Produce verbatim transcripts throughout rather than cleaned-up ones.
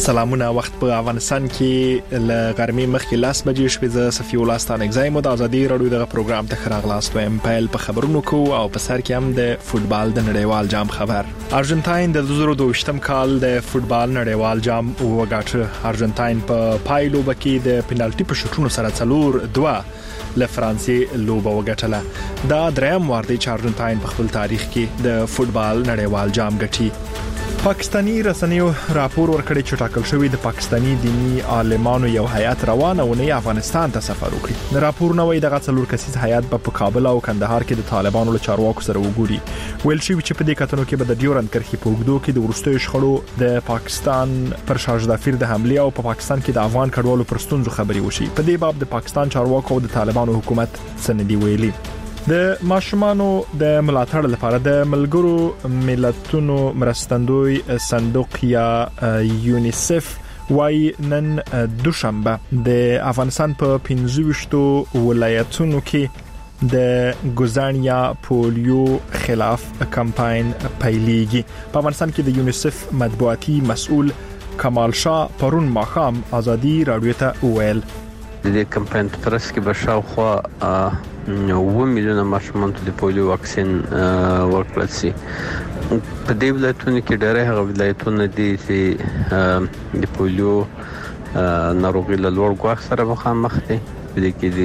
سلامونه. وخت په افغانستان کې ل غرمې مخکې لاس بجې شپې ز صفي ولستان اگزایم د ازادي رادیو دغه پروګرام ته خراغلاست وایم. پایل په خبرونو کو او په سر کې هم د فوتبال د نړیوال جام خبر. ارجنټاین د دوه زره دوه کال د فوتبال نړیوال جام وګاټه. ارجنټاین په پایلو بکې د پنالټي په شوټونو سره څلور دوه ل فرانسې لوبه وګټله. دا دریم وار دی چې ارجنټاین په خپل تاریخ کې د فوتبال نړیوال جام ګټي. پاکستانی رسنیو راپور ورکړی چې ټاکل شوی د پاکستانی دینی عالمانو یو هیئت روانه ونی افغانستان ته سفر وکړي. د راپور نوې دغه څلور کسیز هیئت په کابل او کندهار کې د طالبانو له چارواکو سره وګوري. ویل شوی چې په دې کتنو کې به د ډیورند کرښې په اوږدو کې د ورستیو شخړو د پاکستان پر شاهزادافیر د حمله او په پاکستان کې د افغان کډوالو پر ستونزو خبري وشي. په دې باب د پاکستان چارواکو او د طالبانو حکومت سندې ویلي. د ماشومانو د ملاتړ لپاره د ملګرو ملتونو مرستندوی صندوق یا یونیسف وای نن دوشنبه د افغانستان په پنځه ویشت ولایتونو کې د ګوزانیا پولیو خلاف کمپاین پیلېږي. په افغانستان کې د یونیسف مطبوعاتي مسؤل کمال شاه پرون ماښام ازادي رادیو ته ویل د دې کمپاین په ترڅ کې به شاوخوا اوه میلیونه ماشومان ته د پولیو واکسین ورکړل شي. په دې ولایتونو کې ډېر هغه ولایتونه دي چې د پولیو ناروغي له لوړ ګواښ سره مخامخ دي. په دې کې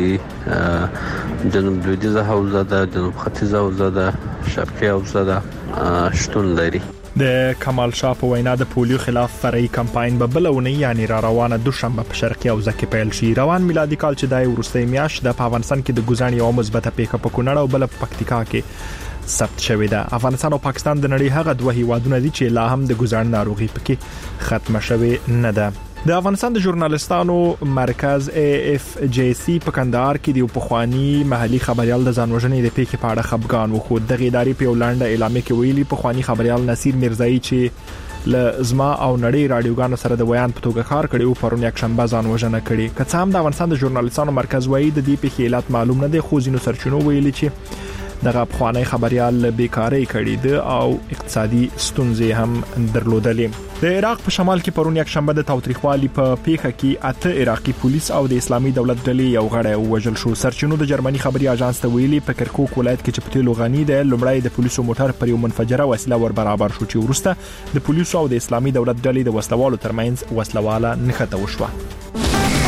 د جنوب لویدیځه حوزه ده، جنوب ختیځه حوزه ده، شرقي حوزه ده شتون لري. د کمال شاه په وینا د پولیو خلاف فرعي کمپاین به بلونه یعنی را روانه دوشنبه په شرقي حوزه کې پیل شي. روان میلادي کال چې دای ورستۍ میاشت د افغانستان کې د ګوزانې او مثبته پیښه په کونړ او بل په پکتیکا کې ثبت شوې ده. افغانستان او پاکستان د نړۍ هغه دوه هیوادونه دي چې لا هم د ګوزان ناروغي پکې ختمه شوې نه ده. د افغانستان د ژورنالستانو مرکز ای اف جی سی په کندهار کې د پخوانی محلي خبريال د ځانوژنې د پیښې په اړه خبرګان وخو. د ادارې په وړاندې اعلامیه کې ویلي پخوانی خبريال نصیر میرزایی چې ل زما او نړۍ رادیوګانو سره د بیان په توګه کار کړي او پرون یک شنبه ځانوژنه کړي. که څه هم د افغانستان د ژورنالستانو مرکز وایي د دې پیښې علت معلوم نه دی، خو ځینو سرچینو ویلي چې دغه پخوانی خبريال بیکاری کړي دي او اقتصادي ستونزې هم درلودلې. د عراق په شمال کې پرون یک شنبه د تاوتریخوالي په پیښه کې اته عراقي پولیس او د اسلامي دولت ډلې یو غړی وژل شو. سرچینو د جرمني خبري اژانس ته ویلي په کرکوک ولایت کې چې په تیلو غني ده لومړی د پولیسو موټر پر یو منفجره وسیله ور برابر شو چې ورسته د پولیسو او د اسلامي دولت ډلې د وسلوالو ترمنځ وسلواله نښته وشوه.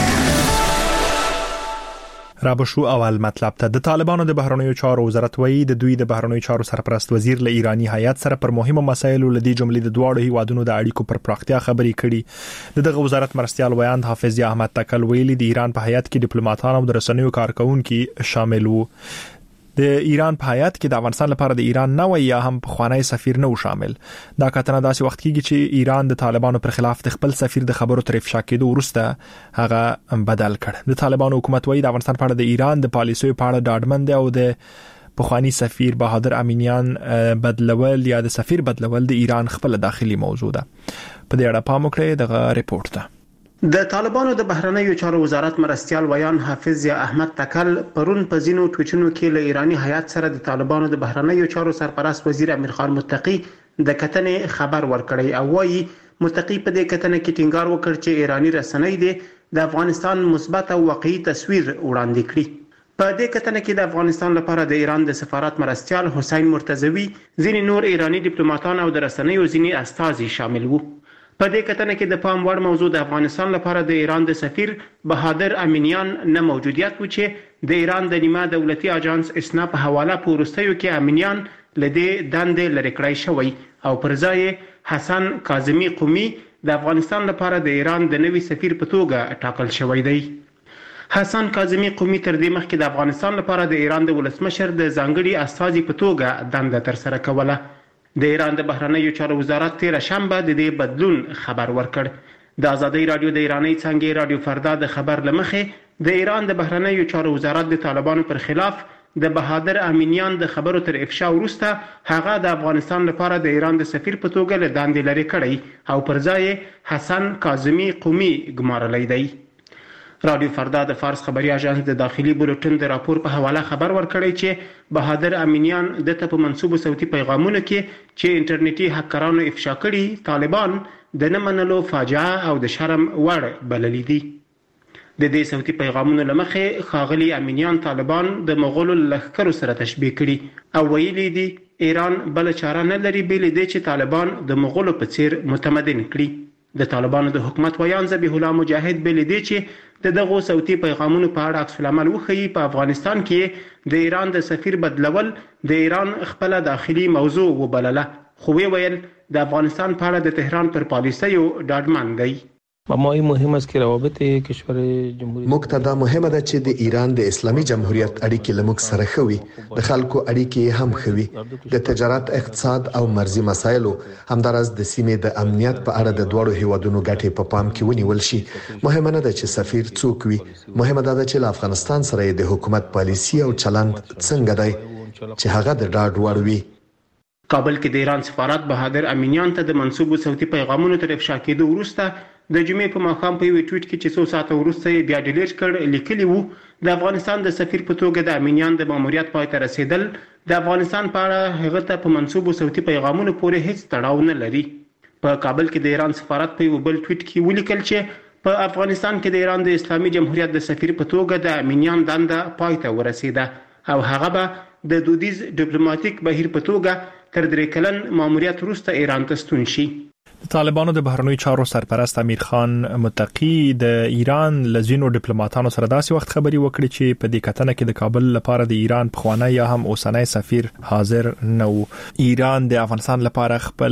رابشو اول مطلب ته د طالبانو د بهرنیو چارو وزارت وایي د دوی د بهرنیو چارو سرپرست وزیر له ایرانی هیئت سره پر مهمو مسایلو لدی جملې د دواړو هیوادونو د اړیکو پر پراختیا خبرې کړي. دغه وزارت مرستيال ویاند حافظ احمد تکل ویلي د ایران په هیئت کې ډیپلوماټان او د رسنیو کارکونکو شامل وو. د ایران په هیئت کې د افغانستان لپاره د ایران نوې یا هم پخوانی سفیر نه و شامل. دا کتنه داسې وخت کېږي چې ایران د طالبانو پر خلاف د خپل سفیر د خبرو تر افشا کېدو وروسته هغه بدل کړ. د طالبانو حکومت وایي د افغانستان په اړه د ایران د پالیسیو په اړه ډاډمن دی او د پخوانی سفیر بهادر امینیان بدلول یا د سفیر بدلول د ایران خپل داخلي موضوع ده. په دې اړه پام وکړئ دغه ریپورت ته. د طالبانو د بهرنیو چارو وزارت مرستيال ویان حافظ احمد تکل پرون په ځینو ټویټونو کې له ایرانی هیئت سره د طالبانو د بهرنیو چارو سرپرست وزیر امیر خان متقی د کتنې خبر ورکړی او وایي متقی په دې کتنه کې ټینګار وکړ چې ایرانی رسنۍ د افغانستان مثبت او واقعي تصویر وړاندې کړي. په دې کتنه کې د افغانستان لپاره د ایران د سفارت مرستيال حسین مرتضوی، ځینې نور ایرانی ډیپلوماټان او د رسنیو ځینې استازي شامل وو. په دې کتنه کې د پام وړ موضوع د افغانستان لپاره د ایران د سفیر بهادر امینیان نه موجودیت و چې د ایران د نیمه دولتي اژانس اسنا په حواله پورستیو کې امینیان لدی دندې لری کړای شوی او پر ځای حسن کاظمی قومي د افغانستان لپاره د ایران د نوي سفیر په توګه ټاکل شوی دی. حسن کاظمی قومي تر دې مخکې د افغانستان لپاره د ایران د ولسمشر د ځانګړي استازي په توګه دنده تر سره کوله. د ایران د بهرنیو چارو وزارت تیر شنبه د دې بدلون خبر ورکړ. د ازادي رادیو د ایرانی څنګه رادیو فردا د خبر لمخې د ایران د بهرنیو چارو وزارت د طالبانو پر خلاف د بهادر امینیان د خبرو تر افشا وروسته هغه د افغانستان لپاره د ایران د سفیر په توګه له دندې لري کړی او پر ځای حسن کاظمی قومي ګمارلی دی. رادیو فردا د فارس خبري اژانس د داخلي بولټن د راپور په حواله خبر ورکړی چې بهادر امینیان د ته په منسوبو صوتي پیغامونو کې چې انټرنیټي هکرانو افشا کړي طالبان د نه منلو فاجعه او د شرم وړ بللي دي. د دې صوتي پیغامونو لمخې ښاغلي امینیان طالبان د مغولو لښکرو سره تشبیه کړي او ویلي دي ایران بل چاره نه لري بل دې چې طالبان د مغولو په څیر متمدن کړي. د طالبانو د حکومت ویان ذبیح الله مجاهد بل دې چې د دغه صوتي پیغامونو په اړه عکس العمل وښیي. په افغانستان کې د ایران د سفیر بدلول د ایران خپل داخلي موضوع وبلله، خو ویل د افغانستان په اړه د تهران پر پالیسیو ډاډمن دی. مهمه مهم است که روابط کشور جمهوریت مقتدا مهمه ده چې د ایران د اسلامي جمهوریت اړیکې لمک سره خوي، د خلکو اړیکې هم خوي، د تجارت، اقتصاد او مرزي مسایلو همدارس د سیمې د امنیت په اړه د دوړو هیوادونو ګټې په پام کې ونیول شي. مهمه نه ده چې سفیر څوک وي، مهمه ده چې له افغانستان سره د حکومت پالیسی او چلند څنګه دی چې هغه د ډاډ وړ وي. کابل کې د ایران سفارت بهادر امینیان ته د منسوبو صوتي پیغامونو تر افشا کېدو وروسته د جمعې په ماښام په یو ټویټ کې چې څو ساعته وروسته یې بیا ډیلیټ کړ لیکلي وو د افغانستان د سفیر په توګه د امینیان د ماموریت پای ته رسیدل د افغانستان په اړه هغه ته په منسوبو صوتي پیغامونو پورې هیڅ تړاو نه لري. په کابل کې د ایران سفارت په یو بل ټویټ کې ولیکل چې په افغانستان کې د ایران د اسلامي جمهوریت د سفیر په توګه د امینیان دنده پای ته ورسیده او هغه به د دودیز ډیپلوماټیک بهیر په توګه تر درې کلن ماموریت وروسته ایران ته ستون شي. د طالبانو د بهرنیو چارو سرپرست امیر خان متقی د ایران لزینو ډیپلوماټانو سره داسې وخت خبري وکړي چې په دې کتنه کې د کابل لپاره د ایران پخوانی یا هم اوسنی سفیر حاضر نه وو. ایران د افغانستان لپاره خپل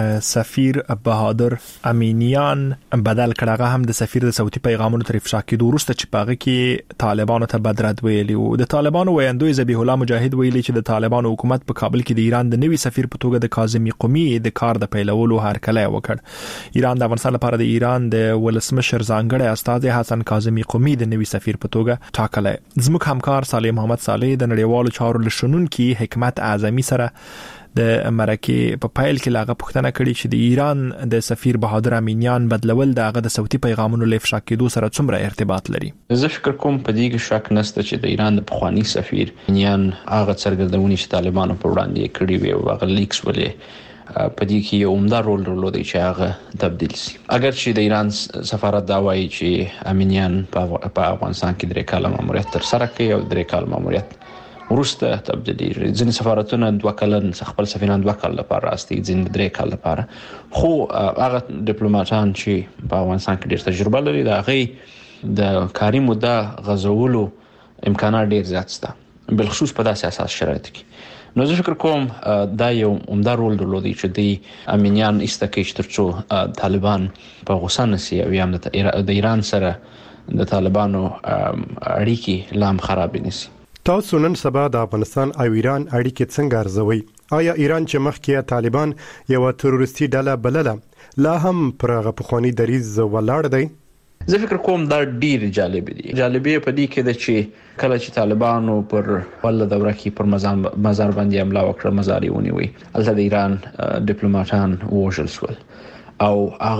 سفیر بهادر امینیان بدل کړه، هم د سفیر د صوتي پیغامونو تر افشا کېدو وروسته چې پاغه کې طالبانو ته بدرد ویلي وو. د طالبانو ویاندوی ذبیح الله مجاهد ویلي چې د طالبانو حکومت په کابل کې د ایران د نوي سفیر په توګه د کاظمي قومي د کار د پیلولو هرکلی وکړ. ایران د افغانستان لپاره د ایران د ولسمشر ځانګړی استازی حسن کاظمي قومي د نوي سفیر په توګه ټاکلی. زموږ همکار صالح محمد صالح د نړیوالو چارو لشنونکي حکمت اعظمي سره د امریکای په پایل کې لاغه پوښتنه کړې چې د ایران د سفیر بهادر امینیان بدلول د هغه د صوتي پیغامونو لفشا کېدو سره څومره ارتباط لري. زه فکر کوم په دې کې شک نشته چې د ایران د پخوانی سفیر امینیان هغه څرګندونې چې طالبانو پر وړاندې کړې وي او هغه لیکس ولې په دې کې یو عمده رول درلودي چې هغه تبدیل شي. اگر چې د ایران سفارت دا وایي چې امینیان په افغانستان کې درې کاله ماموریت تر سره کوي او درې کاله ماموریت ورسته تبدیلي، ځینې سفارتونه دوه کلن خپل سفیران دوه کال لپاره راستي، ځینې درې کال لپاره، خو هغه ډیپلوماټان چې په افغانستان کې ډېر تجربه لري د هغه د کاري موده غځولو امکانات ډېر زیات شته، بالخصوص په داسې اساس شرایطو کې. نو زه فکر کوم دا یو عمده رول درلودي چې د امینیان ایستکه چې ترڅو طالبان په غوسه نشي او هم د ایران سره د طالبانو اړیکې لام خراب نشي. تاسو نن سبا د افغانستان او ایران اړیکې څنګه ارزوي؟ آیا ایران چې مخکې طالبان یو تروریستي ډله بلله لا هم پر هغه پخوانی دریځ ولاړ دی؟ زه فکر کوم دا ډیر جالب دي. جالبې په دې کې ده چې کله چې طالبانو پر ول دوره کې پر مزار باندې حمله وکړه، مزار یې ونیوی، البته د ایران ډیپلوماټان وژل شول او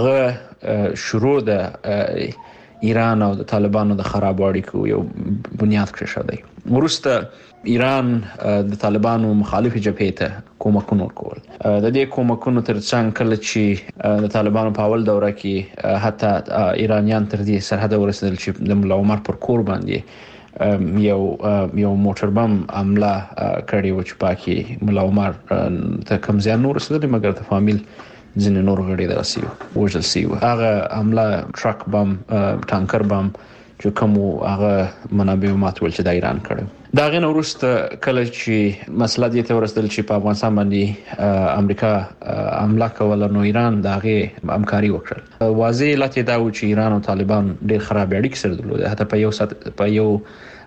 هغه شروع د ایران او د طالبانو د خراب اړیکو یو بنیاد کېښودی. وروسته ایران د طالبانو مخالف جبهې ته کومکونه ورکول. د دې کومکونو ترڅنګ کله چې د طالبانو په اول دوره کې حتی ایرانیان تر دې سرحد ورسېدل چې د مولا عمر پر کور باندې یو یو موټر بم حمله کړې و چې پاکي مولا عمر ته کم زیان نور رسېدل، مګر د فامیل ځینې نور غړي دغسې وژل شوي. هغه حمله ټرک بم، ټانکر بم چې کوم هغه منابع ماتول چې د ایران کړو. دا غن وروسته کله چې مسله دې ته ورسېدل چې په افغانستان باندې امریکا حمله کوله، نو ایران دغه همکاري وکړه. واضح لته دا و چې ایران او طالبان ډېر خراب اړیکې سره درلودې، حتی په یو سات په یو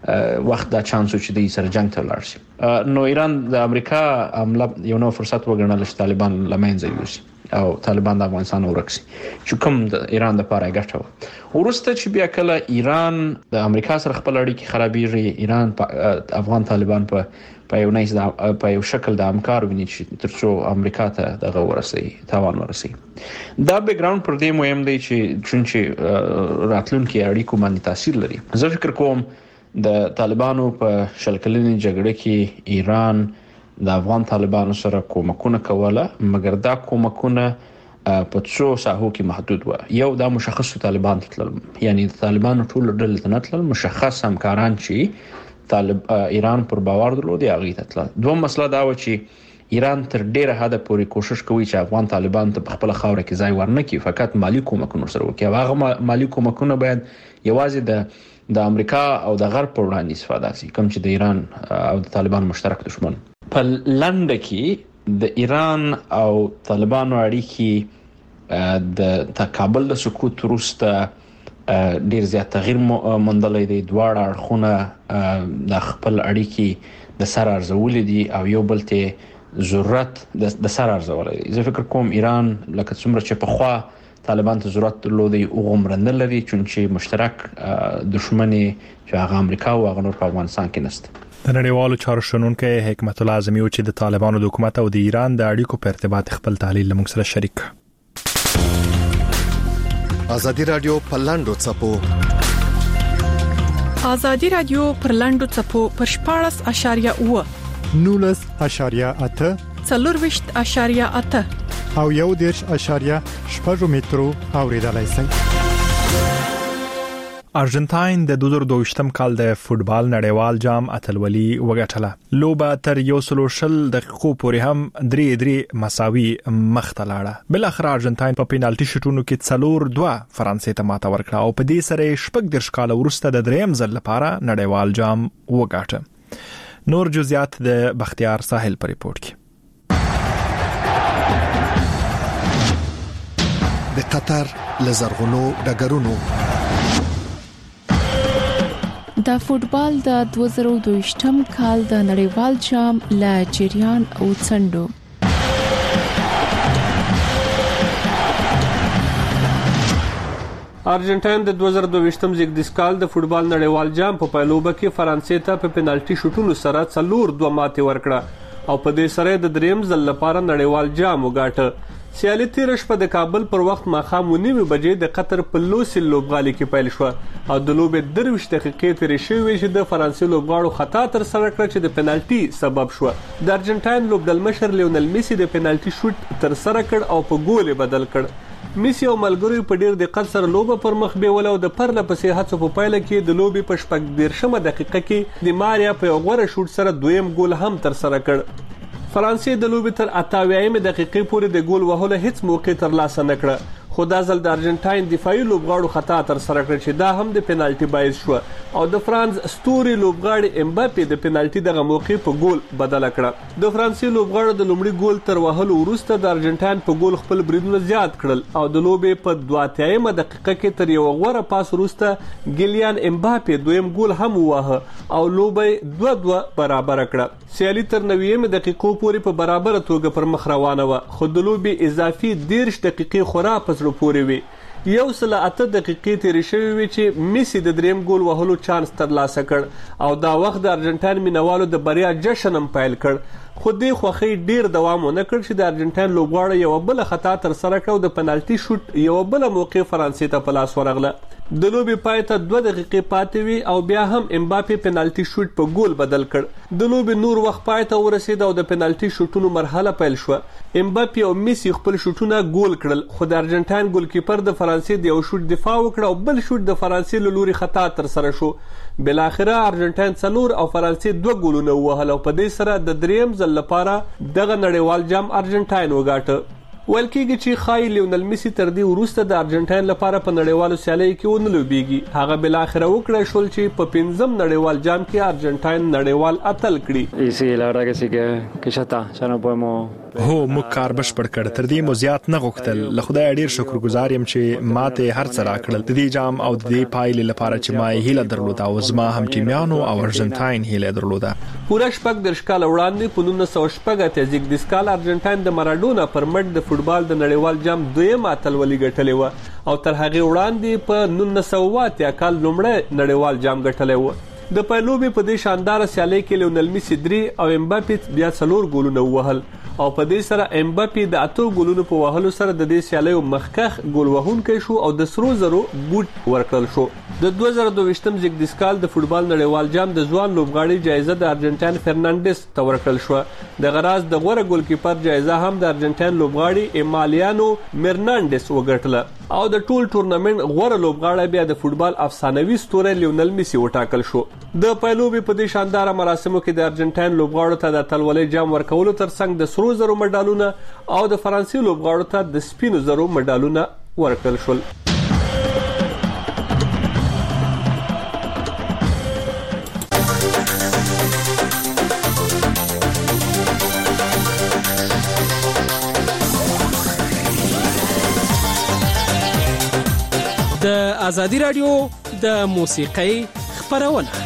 وخت دا چانس چې د سره جنگ ته لاړ شي. نو ایران د امریکا عمله یو نو فرصت وګڼل چې طالبان لمنځه یوسي او طالبان د افغانستان ورکسي چې کوم د ایران د پاره ګټه و. ورسته چې بیا کله ایران د امریکا سره خپل اړیکې خرابېږي، ایران په افغان طالبان په په یو نایز په یو شکل د همکار ویني چې ترڅو امریکا ته دغه ورسي تاوان ورسي. دا بیک ګراوند پر دې مهم دی چې چونچې راتلونکي اړیکو باندې تاثیر لري. زه فکر کوم د طالبانو په شل کلنې جګړه کې ایران د افغان طالبانو سره کومکونه کوله، مګر دا کومکونه په څو ساحو کې محدود و. یو دا مشخص طالبان تل، یعنی طالبانو ټول ډله تنتل مشخص همکاران چې طالب ایران پر باور درلودي هغه تل. دوه مسله دا و چې ایران تر ډیره حد پورې کوشش کوي چې افغان طالبان ته خپل خاور کې ځای ورنکړي، فقط مالی کومکونه سره وکړي. هغه مالی کومکونه باید یوازې د د امریکا او د غرب پر وړاندې استفاده شي، کوم چې د ایران او د طالبان مشترک دشمن. په لنډه کې د ایران او طالبانو اړیکې د کابل د سقوط وروسته ډیر زیات تغییر موندلې دي. دواړه اړخونه د خپل اړیکې د سر ارزولې دي او یو بل ته ضرورت د سر ارزولې دي. زه فکر کوم ایران لکه څومره چې په خوا طالبان ته ضرورت درلودي او عمر نه لري، چونچې مشترک دښمن چې هغه امریکا او هغه نور په افغانستان کې نشته. د نړیوالو چارو شنونکو حکمت الله اعظمي او چې د طالبانو د حکومت او د ایران د اړیکو په ارتباط خپل تحلیل لمونږ سره شریک. ازادي رادیو په لاندو چپو ازادي رادیو پر لاندو چپو پر شپاړس اشاریه اوه نولس اشاریه اته څلورويشت اشاریه اته او یو دیرش اشاریه شپږ مترو اوریدلای شئ. ارجنټاین د دوه زره دوه کال د فوتبال نړیوال جام اتلولي وګټله. لوبه تر یو سلو شل دقیقو پورې هم درې درې مساوي مخته لاړه. بل اخر ارجنټاین په پینالټي شوټونو کې څلور دوه فرانسې ته ماته ورکړه او په دې سره شپږ درش کال وروسته د دریم ځل لپاره نړیوال جام وګاټه. نور جزئیات د بختیار ساحل په ریپورت کې. د قطر لزرغونو ډګرونو د فوتبال د دوه زره دوه کال د نړیوال جام لا جریان او څنډو ارجنټاین د دوه زره دوه زیږدیز کال د فوتبال نړیوال جام په پایلوبه کې فرانسې ته په پینالټي شوټونو سره څلور دوه ماتې ورکړه او په دې سره د دریم ځل لپاره نړیوال جام وګاټه. سیالي تیر شپه د کابل پر وخت ماخام ونیمه بجې د قطر په لوسیل لوبغالي کې پیل شو او د لوبې درویشت دقیقې تیرې شوې چې د فرانسې لوبغاړو خطا تر سره کړ چې د پینالټي سبب شو. د ارجنټاین لوبډلمشر لیونل میسی د پینالټي شوټ تر سره کړ او په ګول بدل کړ. میسی او ملګرو په ډیر دقت سره لوبه پر مخ بیول او د پرله پسې هڅو په پایله کې د لوبې په شپږ دیرشمه دقیقه کې د ماریا په غوړه شوټ سره دویم ګول هم تر سره کړ. فرانسې د لوبې تر اتاویایم دقیقې پورې د ګول وهلو هیڅ موقع تر لاسه نه کړه، خو دا ځل د ارجنټاین دفاعي لوبغاړو خطا تر سره کړ چې دا هم د پینالټي باعث شو او د فرانس ستوري لوبغاړي امباپي د پینالټي دغه موقع په ګول بدل کړه. د فرانسې لوبغاړو د لومړي ګول تر وهلو وروسته د ارجنټاین په ګول خپل بریدونه زیات کړل او د لوبې په دوه اتیایم دقیقه کې تر یو غوړه پاس وروسته ګیلیان امباپي دویم ګول هم ووهه او لوبې دوه دوه برابر کړه. سیالي تر نویم دقیقو پورې په برابر توګه پر مخ روانه و، خو د لوبې اضافي دیرش دقیقې خورا پسړو پورې وي. یو سل اته دقیقې تیرې شوې وي چې میسی د دریم ګول وهلو چانس ترلاسه کړ او دا وخت د ارجنټاین مینوالو د بریا جشن هم پیل کړ، خو دې خوښۍ ډیر دوام ونه کړ چې د ارجنټاین لوبغاړو یو بل خطا تر سره کړ او د پنالټي شوټ یو بل موقع فرانسې ته په لاس ورغله. د لوبې پای ته دوه دقیقې پاتې وي او بیا هم امباپي پنالټي شوټ په ګول بدل کړ. د لوبې نور وخت پای ته ورسید او د پنالټي شوټونو مرحله پیل شو. امباپي او میسی خپل شوټونه ګول کړل، خو د ارجنټاین ګولکیپر د فرانسې د یو شوټ دفاع وکړ او بل شوټ د فرانسې له لوري خطا تر سره شو. بل اخره ارجنټاین څلور او فرانسې دوه ګولونه وهل او په دې سره د دریم ځل لپاره دغه نړیوال جام ارجنټاین وګاټه. ویل کېږي چې خای لیونل میسی تر دې وروسته د ارجنټاین لپاره په نړیوالو سیالیو کې ونه لوبېږي. هغه بل اخره وکړای شول چې په پنځم نړیوال جام کې ارجنټاین نړیوال اتل کړي. Y sí, la verdad que sí que que ya está, ya no podemos هو موږ کار بشپړ کړ، تر دې مو زیات نه غوښتل. له خدای ډیر شکرګزار یم چې ماته هر څه راکړل. د دې جام او د دې پایلې لپاره چې ما هیله درلوده او زما هم ټیمیانو او ارجنټاین هیله درلوده. پوره شپږ درش کال وړاندې په نولس سوه شپږ اتیا زیږدیز کال ارجنټاین د مارادونا پر مټ د فوټبال د نړیوال جام دویم اتلولي ګټلې و او تر هغه وړاندې په نولس سوه اتیا کال لومړی نړیوال جام ګټلی و. د پایلوبې په دې شاندار سیالۍ کې لیونل میسی درې او امباپي بیا څلور ګولونه ووهل او په دې سره امباپي د اتو ګولونو په وهلو سره د دې سیالۍ مخکخ ګول وهونکی شو او د سرو زرو بوټ ورکړل شو. د دوه زره دوه زیږدیز کال د فوټبال نړیوال جام د ځوان لوبغاړي جایزه د ارجنټاین فرنانديز ته ورکړل شو. د غراز د غوره ګولکیپر جایزه هم د ارجنټاین لوبغاړي ایمالیانو مرنانديز وګټله او د ټول ټورنمنت غوره لوبغاړی بیا د فوټبال افسانوي ستوری لیونل میسی وټاکل شو. د پایلوبې په دې شاندار مراسمو کې د ارجنټاین لوبغاړو ته د اتلولۍ جام ورکولو ترڅنګ د سرو زرو مډالونه او د فرانسې لوبغاړو ته د سپینو زرو مډالونه ورکړل شول. د ازادي رادیو د موسیقۍ خبرونه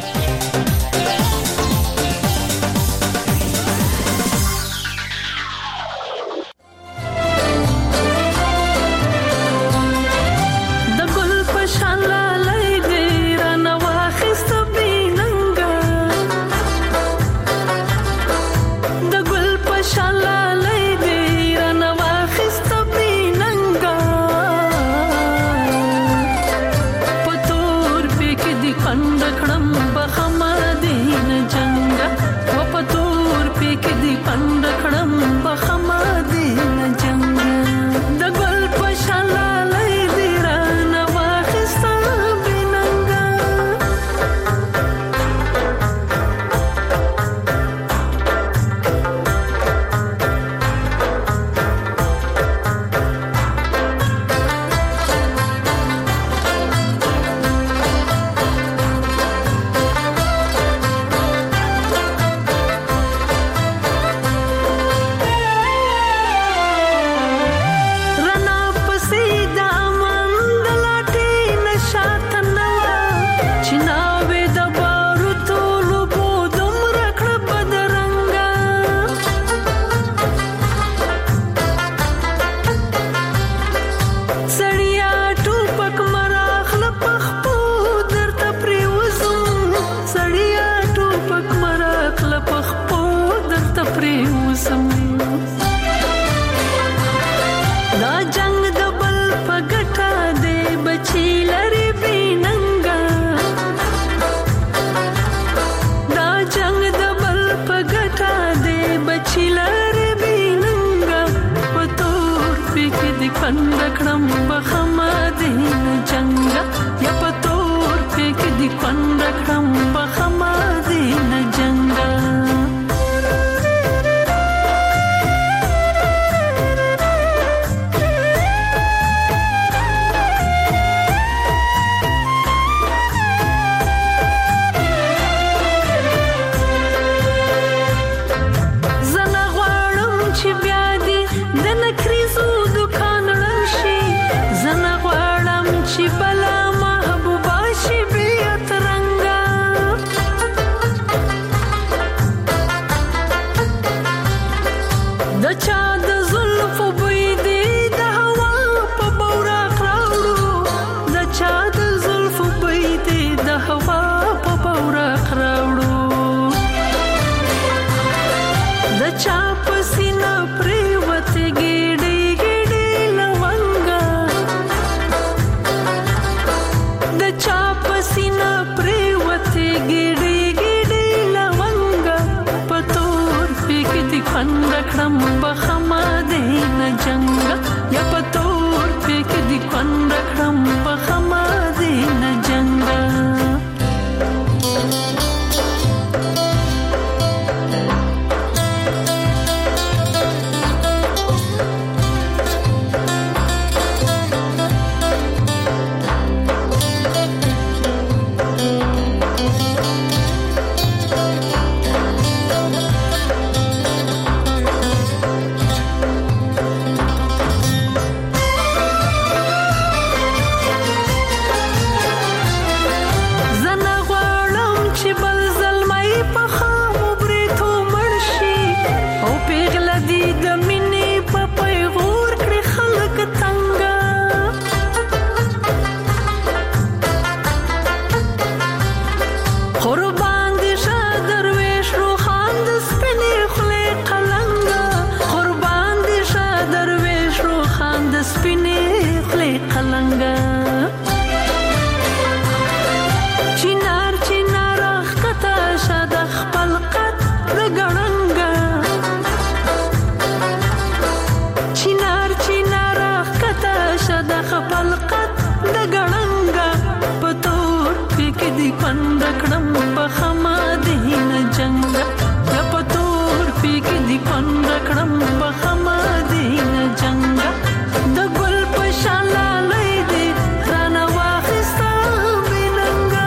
کړم په خمدینه جنگ د ګل په شان لالې دې رانه واخستا بلنګا.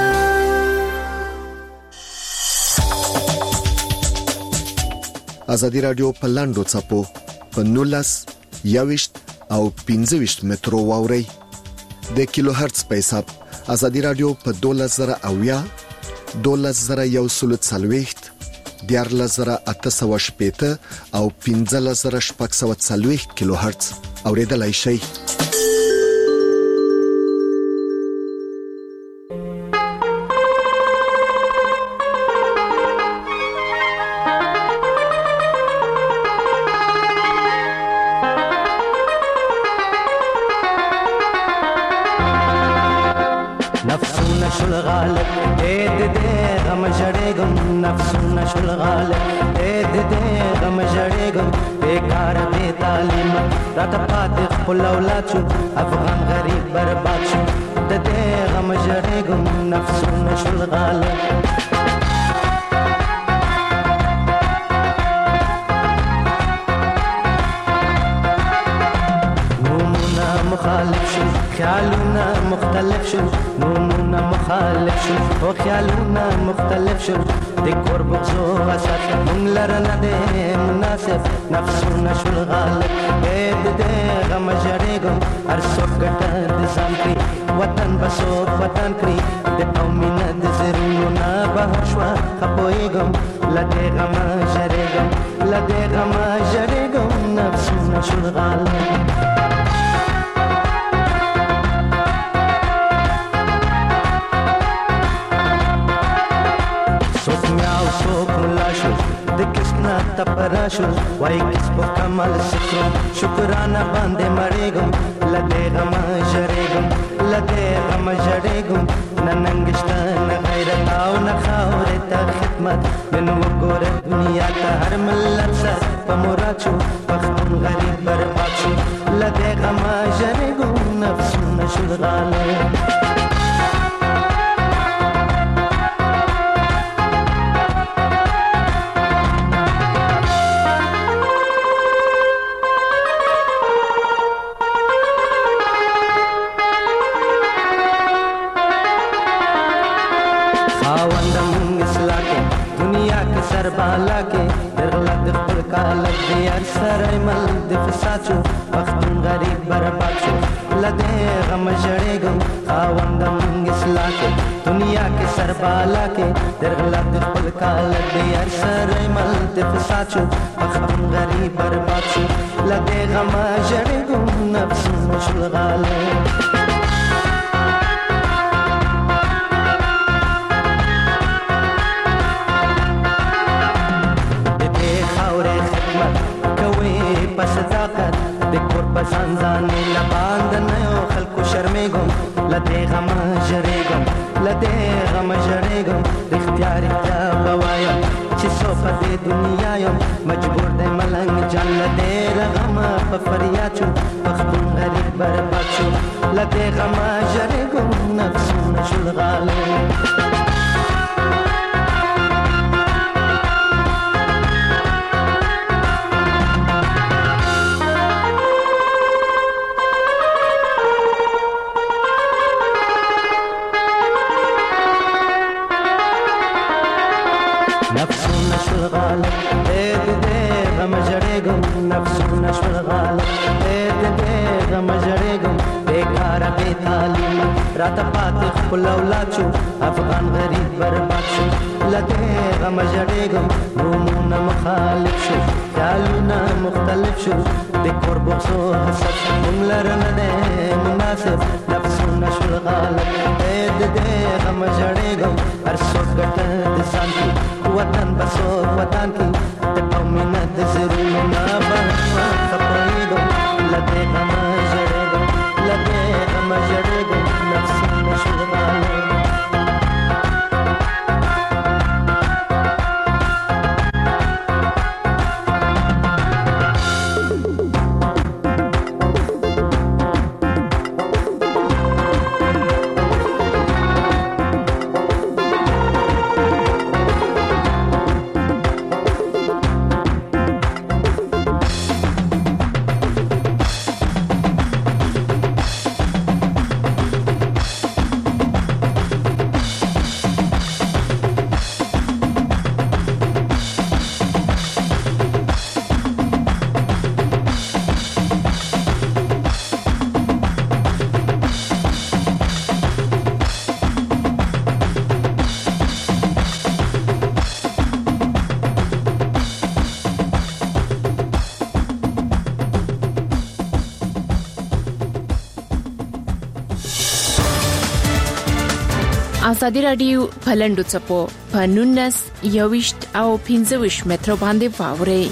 ازادي رادیو په لاندو چپو په نولس یاوشت او پنځه وشت مترو واوري د کیلو هرتز په حساب. ازادي رادیو په دولس زره اویا دولس زره یو سلو څلويخت دیارلس زره اته سوه شپېته او پنځلس زره شپږ سوه څلويخت کیلو هرتز اوریدلای شئ. نفسونه شل غالب دې دې غم جړېګم نفسونه شل غالب دې دې غم جړېګم بیکار بے تعلیم راته پاتې خپل اولاد شو افغان غریب برباد شو دې غم جړېګم نفسونه شل غالب. مخالف شو خیالونه مختلف شو نومونه مخالف شو او خیالونه مختلف شو د کور بغزو حسد مونږ لره نه دی مناسب نفسونه شول غالب دې دې غم جړېګم هر څوک ګټه د ځان کړي وطن بسو وطن کړي د قومینه د زرونو نه بهر شوه خپویږم لدې غم جړېګم لدې غم جړېګم نفسونه شول غالب. تپراشو وای کس په کمال شکر شکرانه باندې مړېګم لدې غم جړېګم لدې غم جړېګم نننګشت نه غیرت او نه خاورې ته خدمت نن وګوره دنیا ته هر ملت سره په مراچو پښتون غریب برباد شو لدې غم جړېګم نفسونه شل غالب. بالا کې درغلا د خپل کال د یار سره مل د فساد شو پښتون غریب برباد شو لدې غم جړېګم خاوندم اصلاح کې دنیا کې سر بالا کې درغلا د خپل کال د یار سره مل د فساد شو پښتون غریب برباد شو لدې غم جړېګم نفسونه شل غالب. پسان ځانې لباند نه یو خلکو شرمېږم لدې غم جړېږم لدې غم جړېږم رښتیا رښتیا به وایم چې څو په دې دنیا یم مجبور دی ملنګ جان لدې غم په فریاد شو پښتون غریب برباد شو لدې غم جړېږم نفسونه شل غالب. نفسونه شل غالب دې دې غم جړېګم نفسونه شل غالب دې دې غم جړېګم بیکار بے تعلیم راته پاتې خپل اولاد شو افغان غریب برباد شو لدې غم جړېګم نومونه مخالف شو خیالونه مختلف شو د کور بغزو حسد مونږ لره نه دی مناسب نفسونه شل غالب دې دې غم جړېګم هر څوک ګټه د ځان کړي وطن بسو وطن کی د قومینه د زرونو نه بهر خپویږم لدې غم جړېګم لدې غم جړېګم نفسونه شل غالب. ازادي رادیو پلندو چپو پنونس یوشت او پینځوش متر باندې واوري.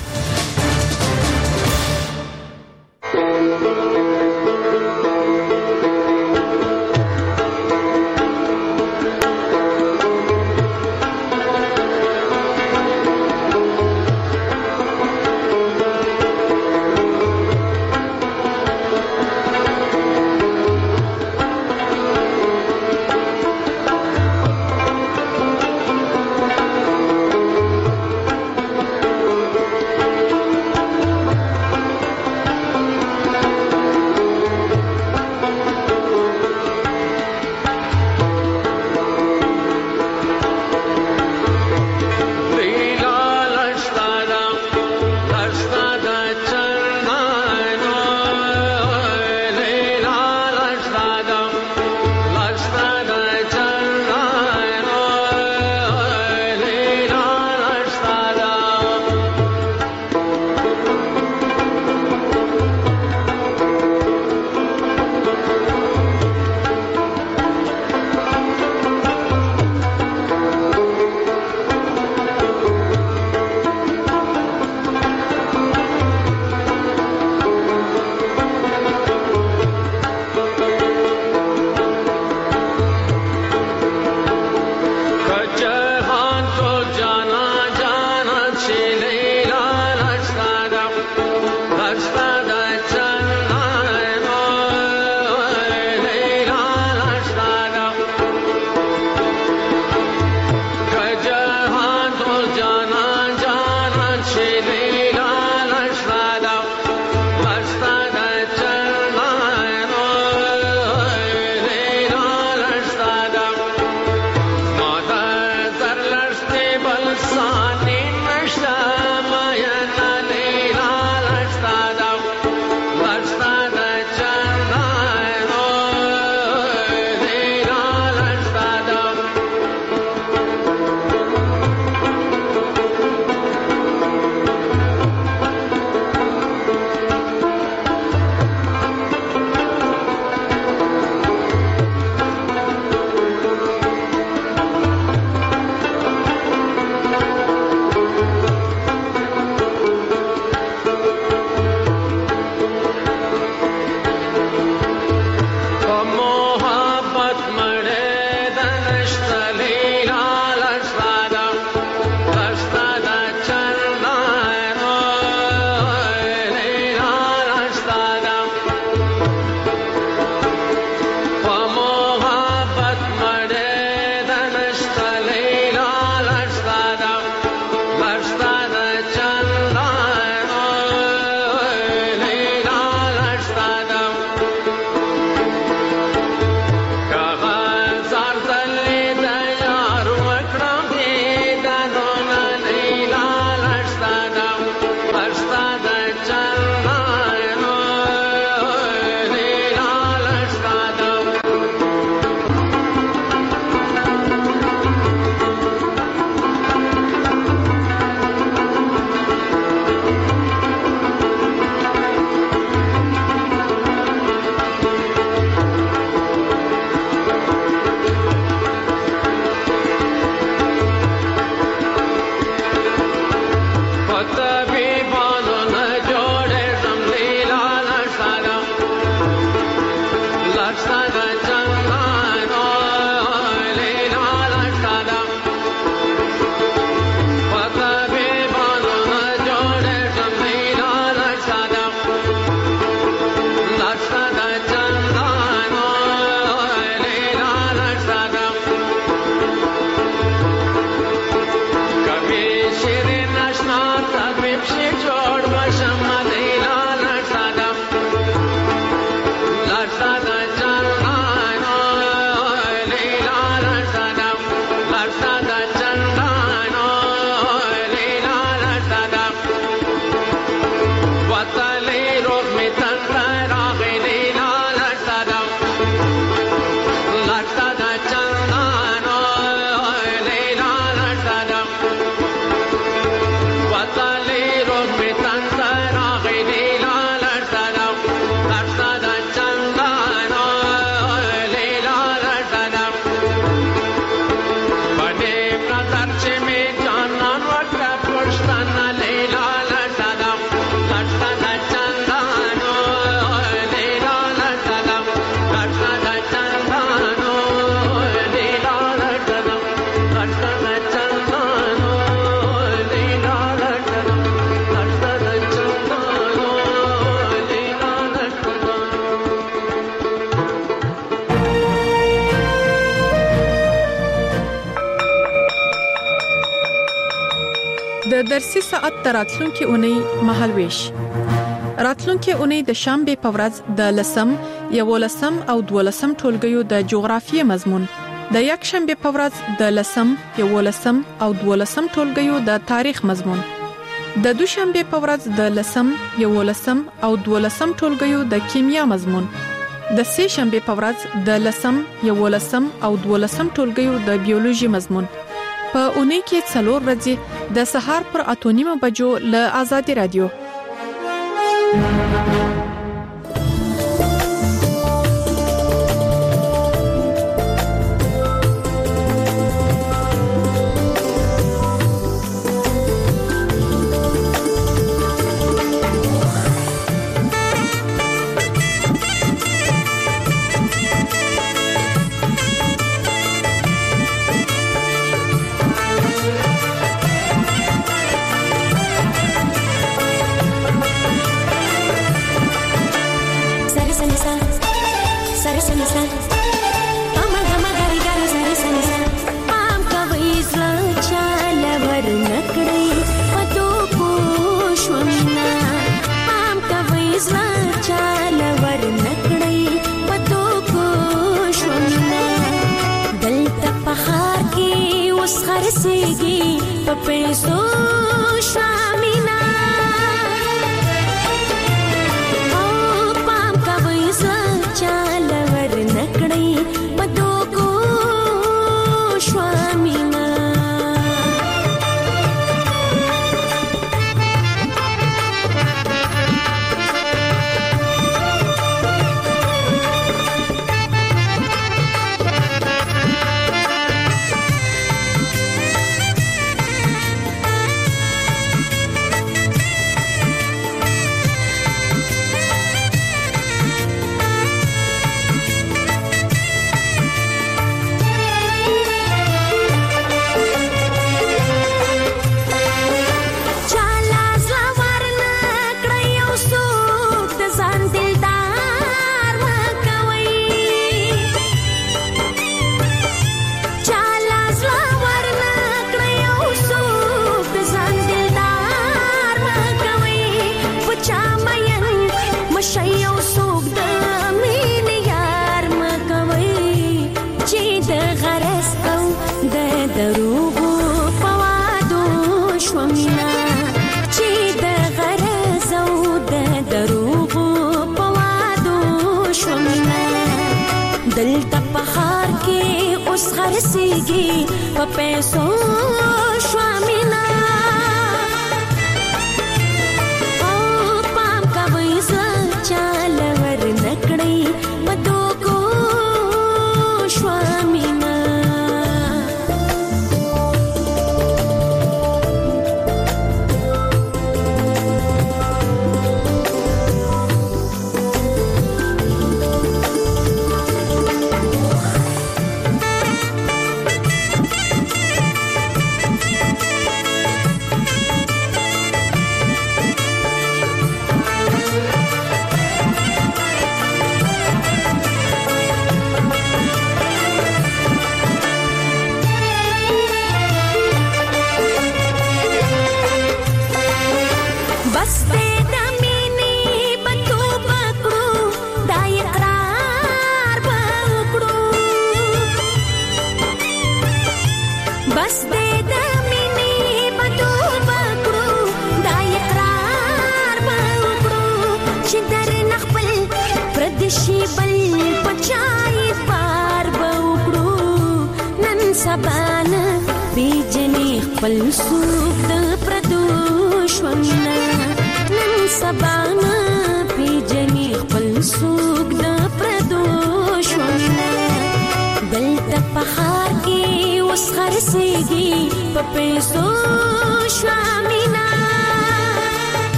درسي ساعت تراتلونکو اونۍ مهالويش. راتلونکو اونۍ د شنبه په ورځ د لسم، یولسم او دولسم ټولګیو د جغرافیې مضمون، د یک شنبه په ورځ د لسم، یولسم او دولسم ټولګیو د تاریخ مضمون، د دوشنبه په ورځ د لسم، یولسم او دولسم ټولګیو د کیمیا مضمون، د سه شنبه په ورځ د لسم، یولسم او دولسم ټولګیو د بیولوژي مضمون. په اونۍ کې څلور ورځې د سهار پر اته نیمه بجو له آزادي رادیو.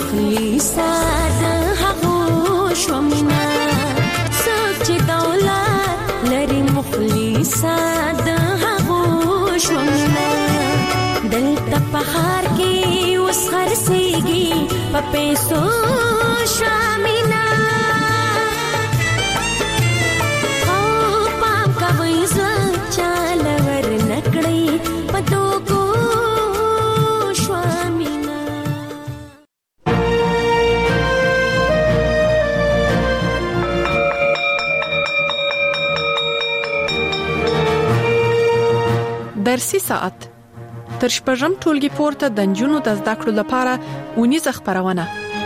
مخلصا د هغو شومنا څوک چې دولت لري مخلصا د هغو شومنا دلته په ښار کې اوس خرڅېږي په پیسو شامنا او پام کوئ ځوان چاله ور نکړئ په توکو شوامنا. درسي ساعت تر شپږم ټولګي پورته د نجونو د زده کړو لپاره اونیزه خبرونه.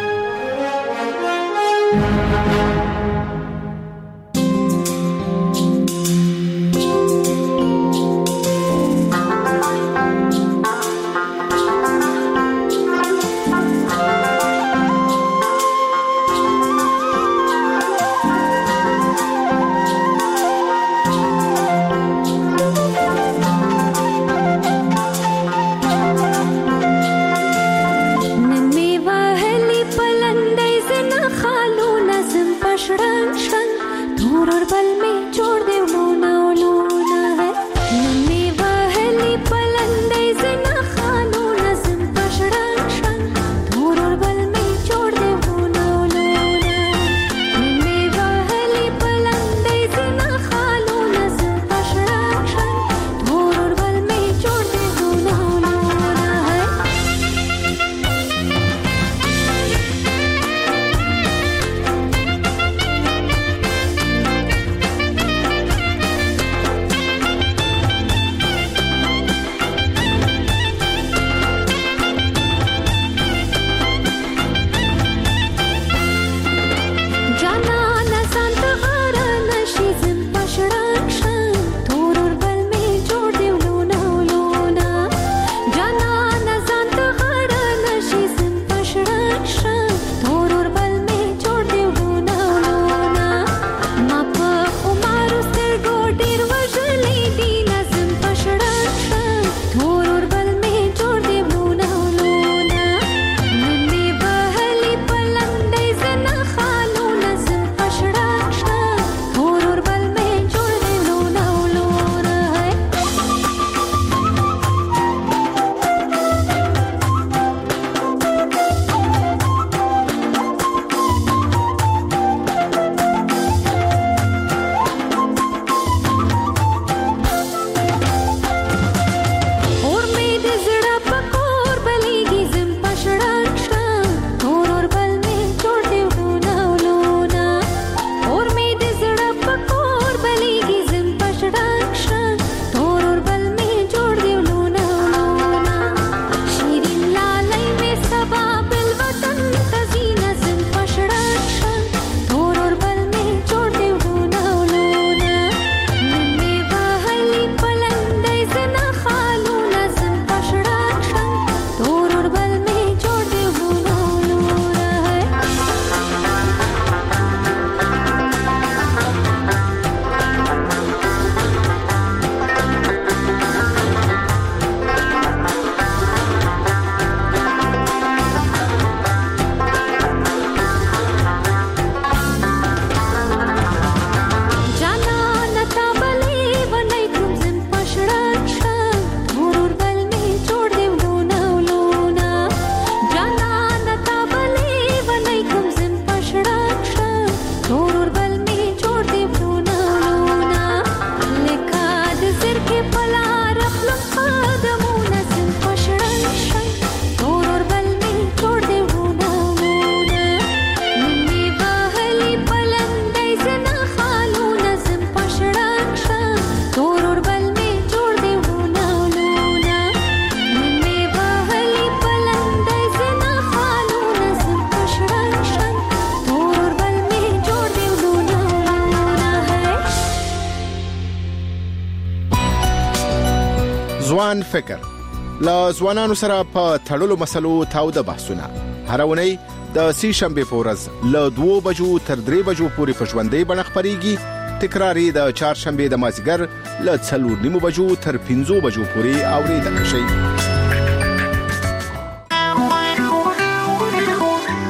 ځوان فکر لا ځوانانو سره په تړلو مسلو تاوده بحثونه هر ونی د سی شنبه په ورځ له دوه بجو تر درې بجو پورې په ژوندۍ بڼه خبريږي تکراری د چهارشنبه د مازیګر له څلور نیمو بجو تر پنځو بجو پورې اوریدل شي.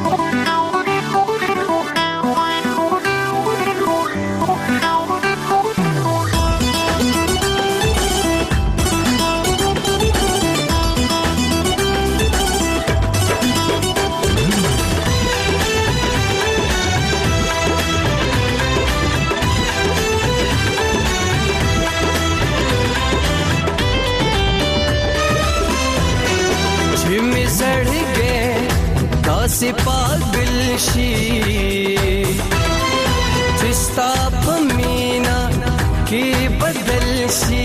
داسې پاگل شي چې ستا په مینا کې بدل شي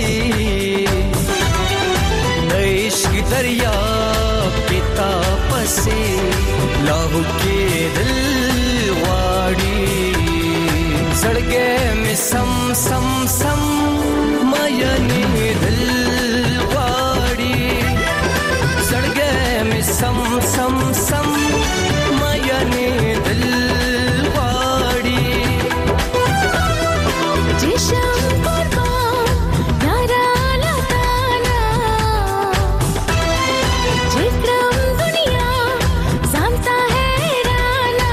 د عشق دریا پتا پسې لاهو کې دل غواړي زړګې مې سم سم سم ماینې دل غواړي زړګې مې سم سم سم ماینې دل غواړي جشم قربان نارا لتانا جکرم دنیا سامتا حیرانا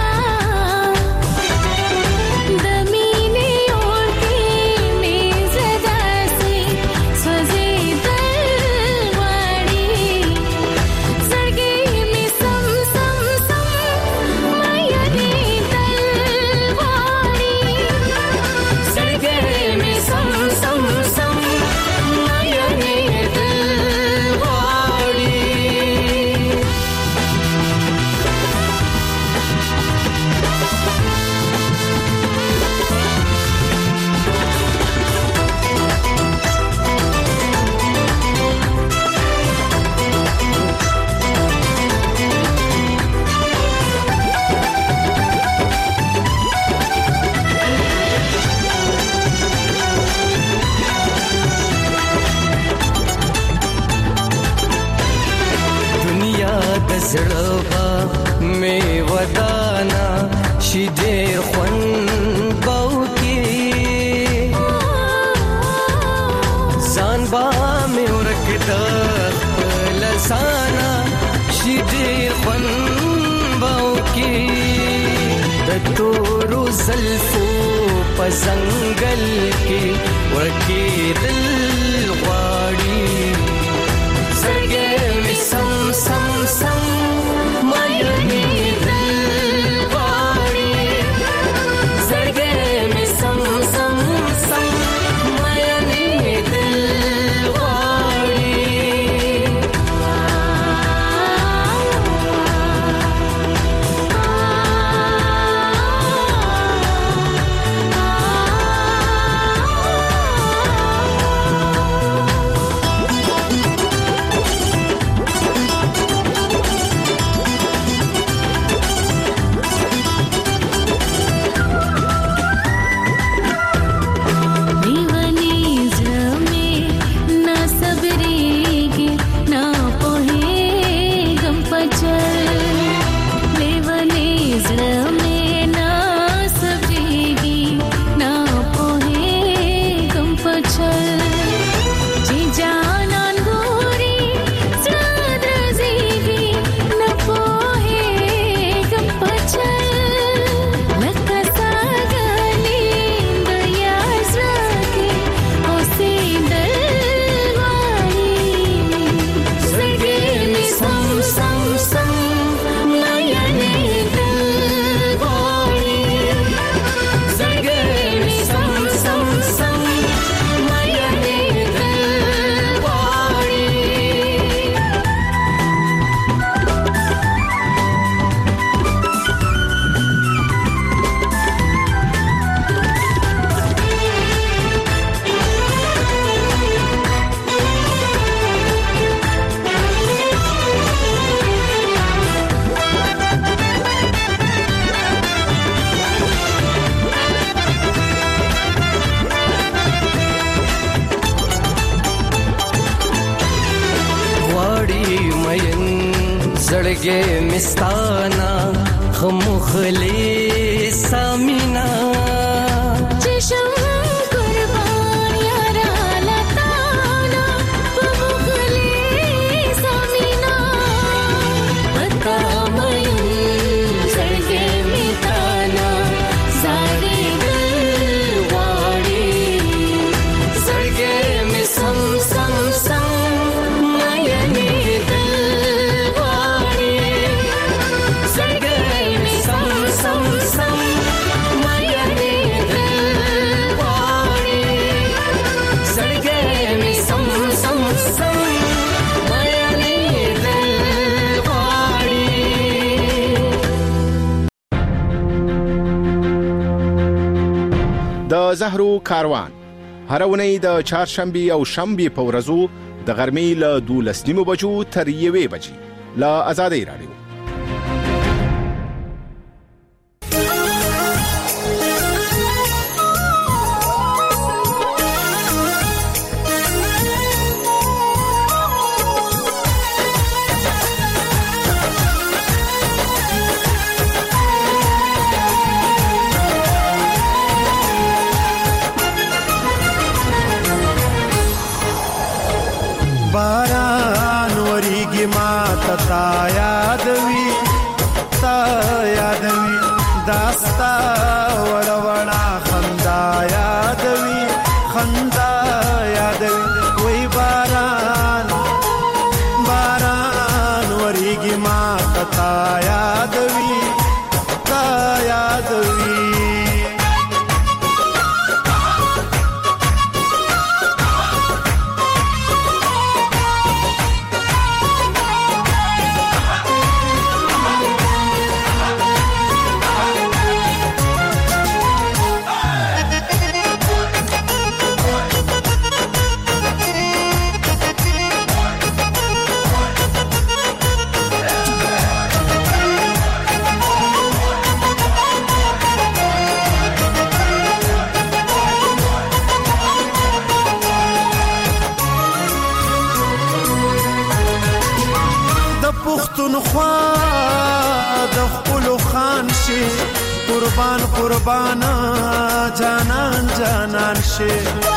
دمینی اور کی میزدہ سے سوزی دل واری زرگی میں سم سم سم مایانی دل واری زرگی میں سم سم سم مایانی دل واری دنیا د زړه با مې ودانا شي ډېر خوند باو کې ځان با مې ورک د خپل ځانا شي ډېر خوند باو کې د تورو زلفو په ځنګل کې ورکې دل غواړي زړګې مې سم سم سم مایانی دل غواړي زړګې مې سم سم سم مایانی دل غواړي دیوانی زړه مې نا صبرېږي نا پوهېږم په چل دیوانی زړه مې نا صبرېږي نا پوهېږم په چل چې جانان ګوري زړه درزېږي نه پوهېږم په چل لکه ساګلې د یار زړه کې اوسېدل غواړي زړګې مې سم سم سم مایانې دل غواړي زړګې مې سم سم سم مایانې دل غواړي غواړي مین زړګې مستانا خمخلې سامینا چشم قربان یارا لتانا بمخلې سامینا پتا مین زړګې مستانا زاري دل غواړي زړګې مې سم سم سم مایانې دل غواړي زړګې مې سم سم سم مایانې د زهرو کاروان هر ونی د چهارشنبه او شنبه په ورځو د غرمې له دولس نیمو بجو تر یوې بجې له آزادۍ راډیو. باران وریږي ما تا یادوي تا یادوي داستا وړ وړا خندا یادوي خندا یادوي وای باران باران وریږي ما تا یادوي تا یادوي پښتونخوا د خپل خان شي قربان قربان جانان جانان شي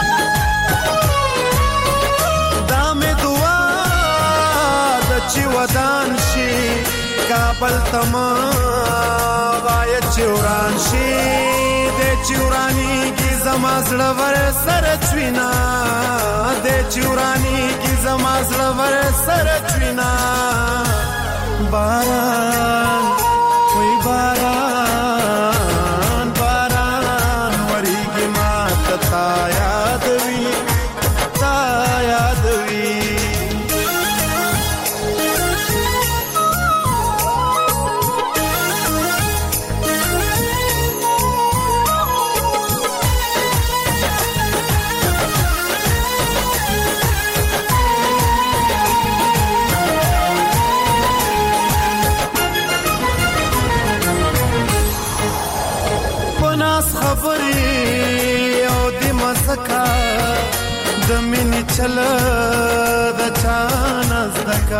دا مې دعا د چې ودان شي کابل تما غایت چوران شي د چورانی کی زما زړه ور سره چوینا د چورانی کی زما زړه ور سره چوینا باران وای باران باران وریږي ما تا یادوي تا یادوي خبرې او د مسکا د مینې چل د چانس دکا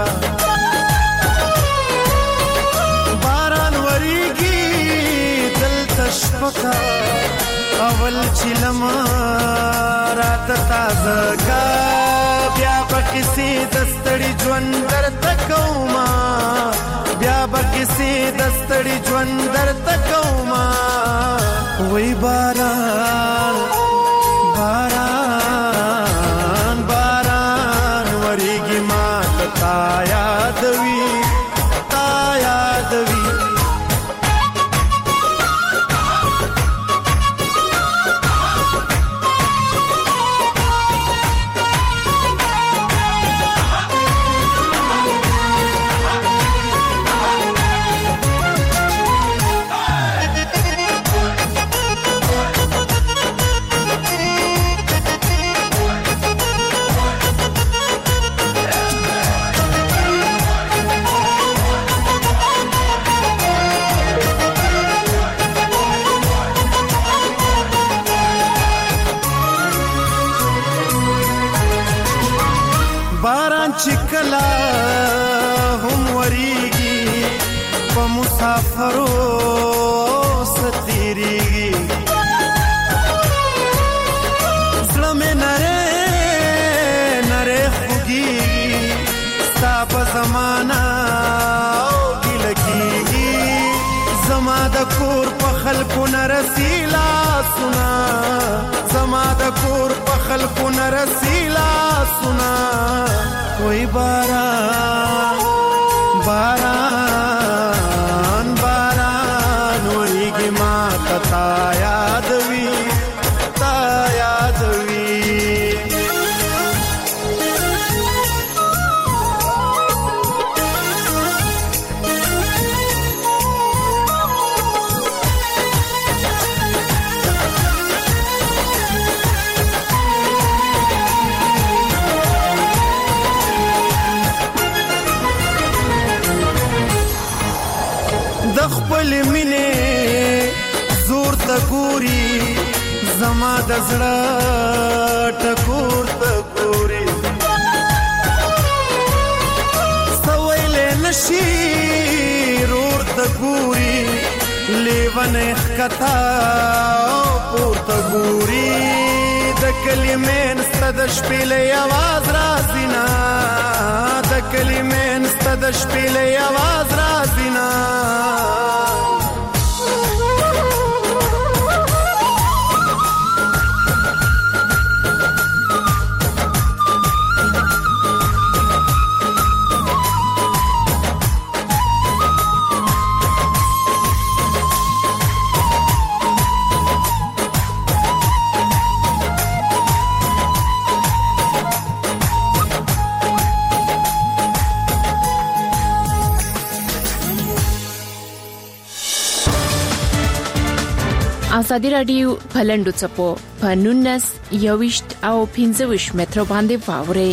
باران وریږي دلته شپکا اول چې لمه راته تازه کا بیا به کسې د ستړي ژوند درته کومه بیا به کسې د ستړي ژوند درته کومه وای باران باران باران وریږي ما تا یادوي تا یادوي چکلا هم وریږي په مسافرو ستیریږي زړه مې نره نره خوږیږي ستا په زمانه او ګیله کېږي زما د کور په خلکو نه رسي لاسونه زما د کور په خلکو نه رسي لاسونه وای باران باران باران وریږي ما تا یادوي تا یادوي زما د زړه ټکور ته ګوري سویلې نشي رور ته ګوري لیونه ښکتا پورته ګوري د کلمې نسته د شپېلې اواز راځي نه د کلمې نسته د شپېلې اواز راځي نه ازادي رادیو پلندو چپو پنونس یوشت او پینځوش متر باندې واوري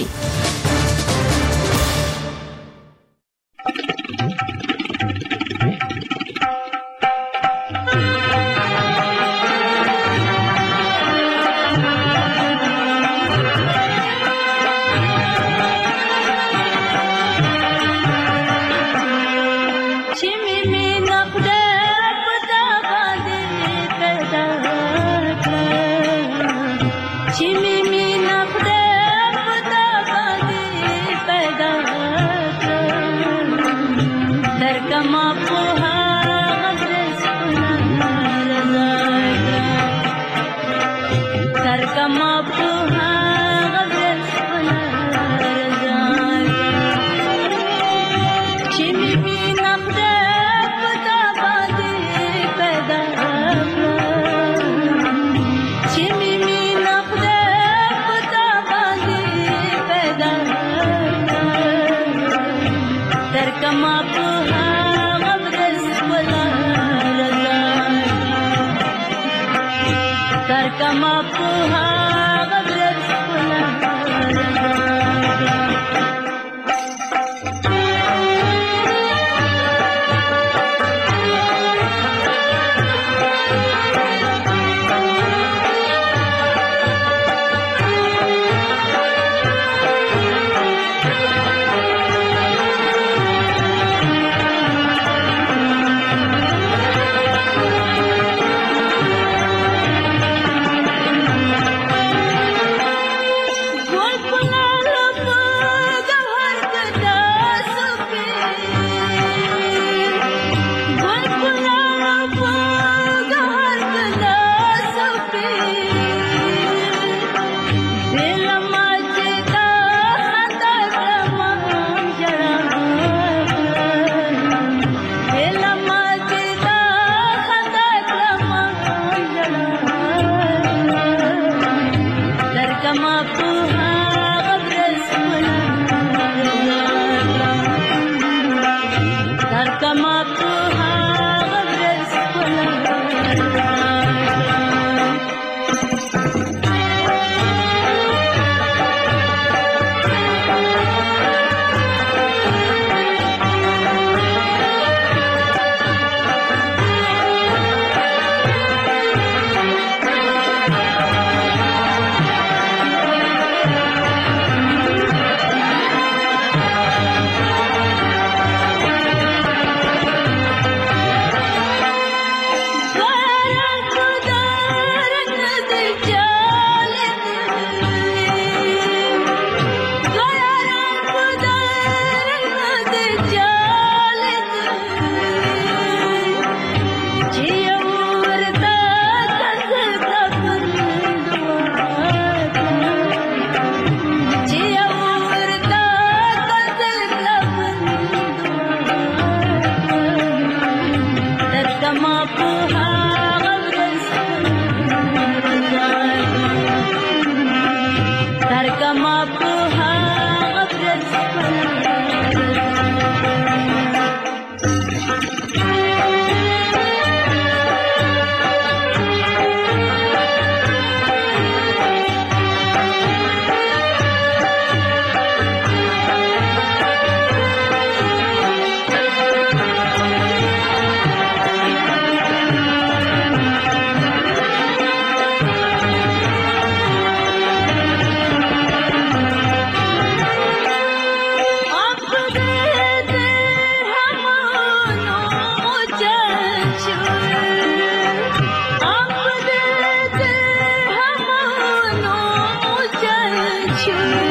شي